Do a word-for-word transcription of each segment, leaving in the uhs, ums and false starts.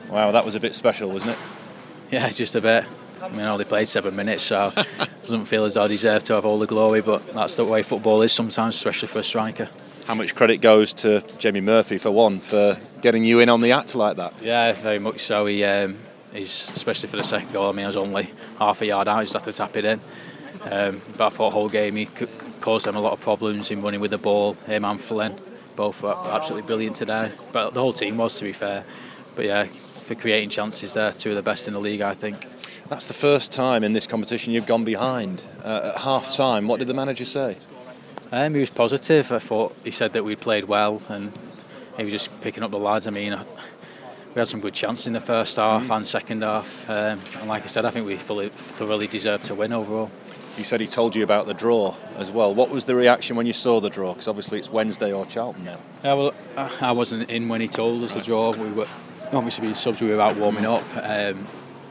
Wow, that was a bit special, wasn't it? Yeah, just a bit. I mean, I only played seven minutes, so it doesn't feel as though I deserve to have all the glory, but that's the way football is sometimes, especially for a striker. How much credit goes to Jamie Murphy, for one, for getting you in on the act like that? Yeah, very much so. He, um, he's, especially for the second goal, I mean, I was only half a yard out, I just had to tap it in. Um, but I thought the whole game he c- caused them a lot of problems in running with the ball. Him and Flynn, both were absolutely brilliant today. But the whole team was, to be fair. But yeah, for creating chances there, two of the best in the league, I think. That's the first time in this competition you've gone behind. Uh, at half time, what did the manager say? Um, he was positive. I thought he said that we played well and he was just picking up the lads. I mean, we had some good chances in the first half mm. and second half. Um, and like I said, I think we fully, thoroughly deserved to win overall. He said he told you about the draw as well. What was the reaction when you saw the draw? Because obviously it's Wednesday or Charlton now. Yeah, well, I wasn't in when he told us the draw. We were obviously being subs, we were out warming up. Um,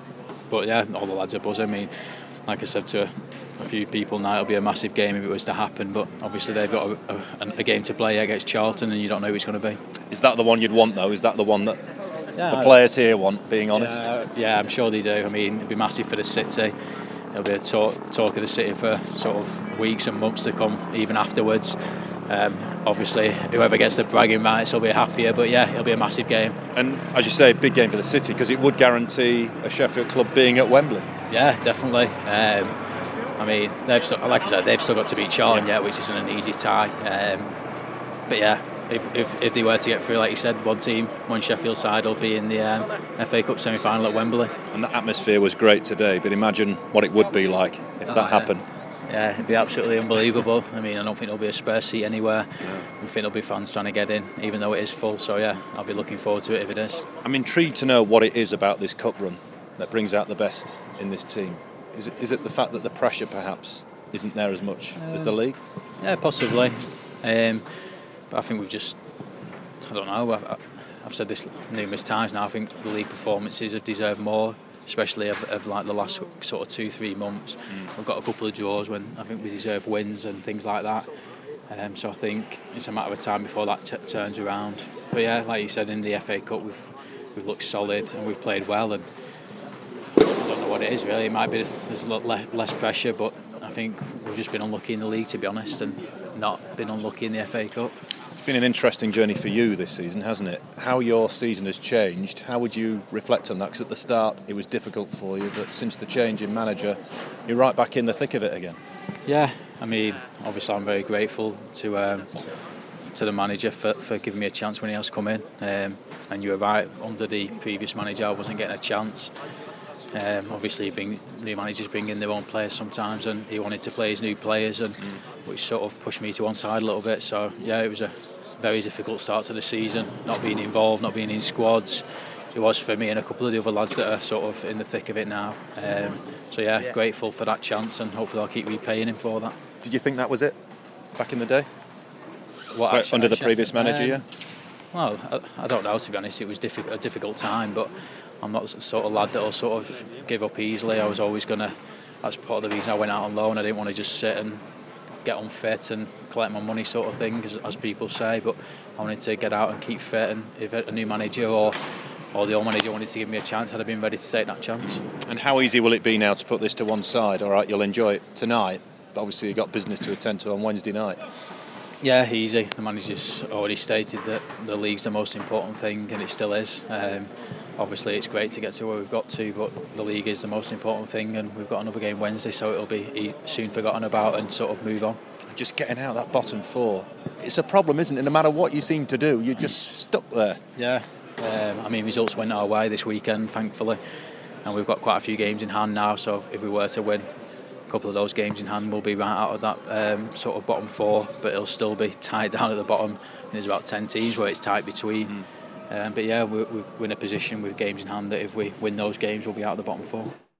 but yeah, all the lads are buzzing. I mean, like I said to a, a few people now, it'll be a massive game if it was to happen. But obviously they've got a, a, a game to play against Charlton, and you don't know who it's going to be. Is that the one you'd want though? Is that the one that yeah, the players here want? Being honest. Yeah, yeah, I'm sure they do. I mean, it'll be massive for the city. It'll be a talk, talk of the city for sort of weeks and months to come, even afterwards. Um, obviously, whoever gets the bragging rights will be happier, but yeah, it'll be a massive game. And as you say, a big game for the city, because it would guarantee a Sheffield club being at Wembley. Yeah, definitely. Um, I mean, they've still, like I said, they've still got to beat Charlton yeah. yet, which isn't an easy tie. Um, but yeah, if, if if they were to get through, like you said, one team, one Sheffield side will be in the um, F A Cup semi-final at Wembley. And the atmosphere was great today, but imagine what it would be like if oh, that yeah. happened. Yeah, it'd be absolutely unbelievable. I mean, I don't think there'll be a spare seat anywhere. Yeah. I think there'll be fans trying to get in, even though it is full. So yeah, I'll be looking forward to it if it is. I'm intrigued to know what it is about this cup run that brings out the best in this team. Is it, is it the fact that the pressure perhaps isn't there as much uh, as the league? Yeah, possibly. Um, but I think we've just, I don't know, I've, I've said this numerous times now, I think the league performances have deserved more, especially of, of like the last sort of two, three months. Mm. We've got a couple of draws when I think we deserve wins and things like that. Um, so I think it's a matter of time before that t- turns around. But yeah, like you said, in the F A Cup we've we've looked solid and we've played well, and I don't know what it is really. It might be there's a lot le- less pressure, but I think we've just been unlucky in the league, to be honest, and not been unlucky in the F A Cup. It's been an interesting journey for you this season, hasn't it? How your season has changed, how would you reflect on that? Because at the start it was difficult for you, but since the change in manager, you're right back in the thick of it again. Yeah, I mean, obviously I'm very grateful to um, to the manager for, for giving me a chance when he has come in. Um, and you were right, under the previous manager I wasn't getting a chance. Um, obviously, bring, new managers bring in their own players sometimes, and he wanted to play his new players, and mm. which sort of pushed me to one side a little bit. So yeah, it was a very difficult start to the season, not being involved, not being in squads. It was for me and a couple of the other lads that are sort of in the thick of it now. Um, so yeah, yeah, grateful for that chance, and hopefully I'll keep repaying him for that. Did you think that was it back in the day? What, Where, actually, under the actually, previous manager, um, yeah? Well, I, I don't know, to be honest. It was diffi- a difficult time, but I'm not the sort of lad that will sort of give up easily. I was always going to, that's part of the reason I went out on loan. I didn't want to just sit and get unfit and collect my money sort of thing, as, as people say, but I wanted to get out and keep fit, and if a new manager or or the old manager wanted to give me a chance, I'd have been ready to take that chance. And how easy will it be now to put this to one side? All right, you'll enjoy it tonight, but obviously you've got business to attend to on Wednesday night. Yeah, easy. The manager's already stated that the league's the most important thing, and it still is. Um, obviously, it's great to get to where we've got to, but the league is the most important thing, and we've got another game Wednesday, so it'll be soon forgotten about and sort of move on. Just getting out that bottom four, it's a problem, isn't it? No matter what you seem to do, you're just stuck there. Yeah. Um, I mean, results went our way this weekend, thankfully, and we've got quite a few games in hand now, so if we were to win a couple of those games in hand, we'll be right out of that um, sort of bottom four, but it'll still be tied down at the bottom. There's about ten teams where it's tight between. Mm. Um, but yeah, we're, we're in a position with games in hand that if we win those games, we'll be out of the bottom four.